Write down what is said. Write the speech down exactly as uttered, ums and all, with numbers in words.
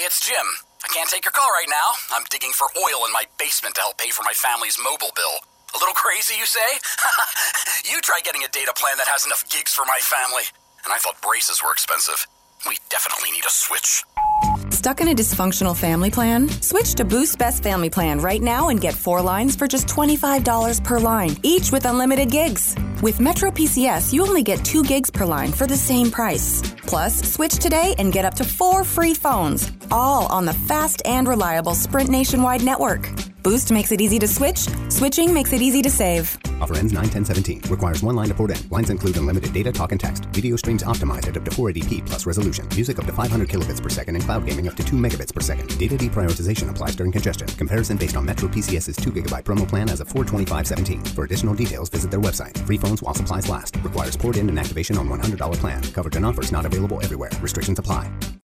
it's Jim. I can't take your call right now. I'm digging for oil in my basement to help pay for my family's mobile bill. A little crazy, you say? You try getting a data plan that has enough gigs for my family. And I thought braces were expensive. We definitely need a switch. Stuck in a dysfunctional family plan? Switch to Boost Best Family Plan right now and get four lines for just twenty-five dollars per line, each with unlimited gigs. With Metro P C S, you only get two gigs per line for the same price. Plus, switch today and get up to four free phones, all on the fast and reliable Sprint nationwide network. Boost makes it easy to switch. Switching makes it easy to save. Offer ends nine ten seventeen. Requires one line to port in. Lines include unlimited data, talk, and text. Video streams optimized at up to four eighty p plus resolution. Music up to five hundred kilobits per second and cloud gaming up to two megabits per second. Data deprioritization applies during congestion. Comparison based on Metro P C S's two gigabyte promo plan as of four twenty-five seventeen. For additional details, visit their website. Free phones while supplies last. Requires port in and activation on one hundred dollars plan. Coverage and offers not available everywhere. Restrictions apply.